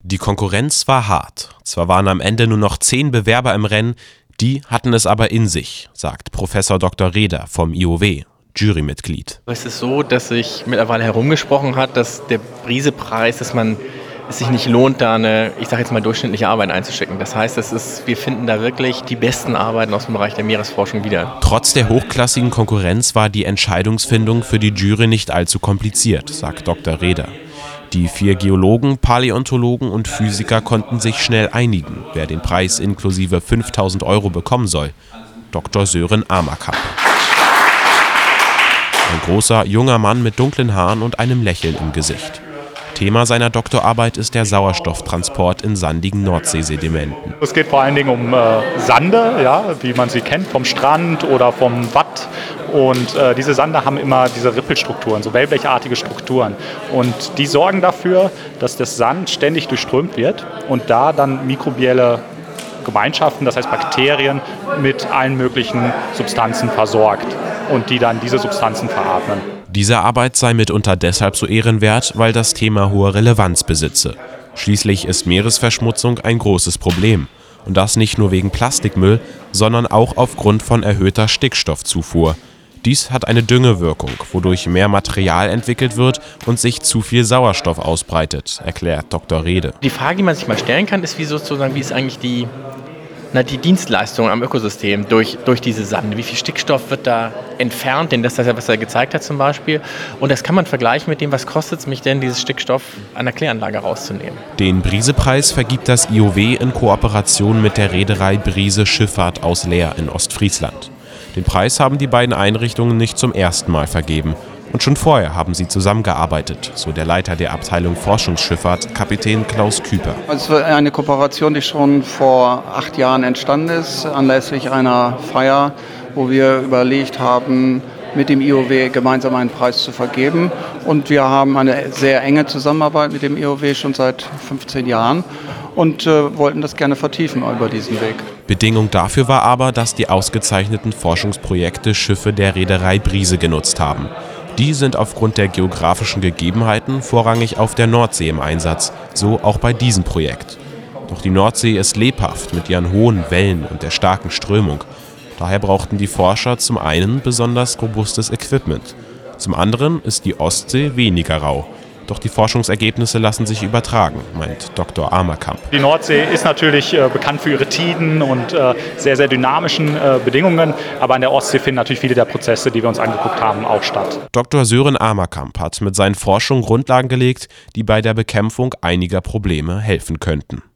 Die Konkurrenz war hart. Zwar waren am Ende nur noch 10 Bewerber im Rennen, die hatten es aber in sich, sagt Professor Dr. Reder vom IOW, Jurymitglied. Es ist so, dass sich mittlerweile herumgesprochen hat, dass der Briese-Preis, dass es sich nicht lohnt, da eine, ich sage jetzt mal, durchschnittliche Arbeit einzuschicken. Das heißt, wir finden da wirklich die besten Arbeiten aus dem Bereich der Meeresforschung wieder. Trotz der hochklassigen Konkurrenz war die Entscheidungsfindung für die Jury nicht allzu kompliziert, sagt Dr. Reder. Die 4 Geologen, Paläontologen und Physiker konnten sich schnell einigen, wer den Preis inklusive 5.000 € bekommen soll. Dr. Sören Amerkamp. Ein großer, junger Mann mit dunklen Haaren und einem Lächeln im Gesicht. Thema seiner Doktorarbeit ist der Sauerstofftransport in sandigen Nordseesedimenten. Es geht vor allen Dingen um Sande, ja, wie man sie kennt, vom Strand oder vom Watt. Und diese Sande haben immer diese Rippelstrukturen, so wellblechartige Strukturen. Und die sorgen dafür, dass das Sand ständig durchströmt wird und da dann mikrobielle Gemeinschaften, das heißt Bakterien, mit allen möglichen Substanzen versorgt und die dann diese Substanzen veratmen. Diese Arbeit sei mitunter deshalb so ehrenwert, weil das Thema hohe Relevanz besitze. Schließlich ist Meeresverschmutzung ein großes Problem. Und das nicht nur wegen Plastikmüll, sondern auch aufgrund von erhöhter Stickstoffzufuhr. Dies hat eine Düngewirkung, wodurch mehr Material entwickelt wird und sich zu viel Sauerstoff ausbreitet, erklärt Dr. Rede. Die Frage, die man sich mal stellen kann, ist, wie ist eigentlich die Dienstleistung am Ökosystem durch diese Sande. Wie viel Stickstoff wird da entfernt? Denn das ist ja, was er gezeigt hat zum Beispiel. Und das kann man vergleichen mit dem, was kostet es mich denn, dieses Stickstoff an der Kläranlage rauszunehmen. Den Briese-Preis vergibt das IOW in Kooperation mit der Reederei Briese Schifffahrt aus Leer in Ostfriesland. Den Preis haben die beiden Einrichtungen nicht zum ersten Mal vergeben. Und schon vorher haben sie zusammengearbeitet, so der Leiter der Abteilung Forschungsschifffahrt, Kapitän Klaus Küper. Es war eine Kooperation, die schon vor 8 Jahren entstanden ist, anlässlich einer Feier, wo wir überlegt haben, mit dem IOW gemeinsam einen Preis zu vergeben. Und wir haben eine sehr enge Zusammenarbeit mit dem IOW schon seit 15 Jahren und wollten das gerne vertiefen über diesen Weg. Bedingung dafür war aber, dass die ausgezeichneten Forschungsprojekte Schiffe der Reederei Briese genutzt haben. Die sind aufgrund der geografischen Gegebenheiten vorrangig auf der Nordsee im Einsatz, so auch bei diesem Projekt. Doch die Nordsee ist lebhaft mit ihren hohen Wellen und der starken Strömung. Daher brauchten die Forscher zum einen besonders robustes Equipment. Zum anderen ist die Ostsee weniger rau. Doch die Forschungsergebnisse lassen sich übertragen, meint Dr. Amerkamp. Die Nordsee ist natürlich bekannt für ihre Tiden und sehr, sehr dynamischen Bedingungen. Aber an der Ostsee finden natürlich viele der Prozesse, die wir uns angeguckt haben, auch statt. Dr. Sören Amerkamp hat mit seinen Forschungen Grundlagen gelegt, die bei der Bekämpfung einiger Probleme helfen könnten.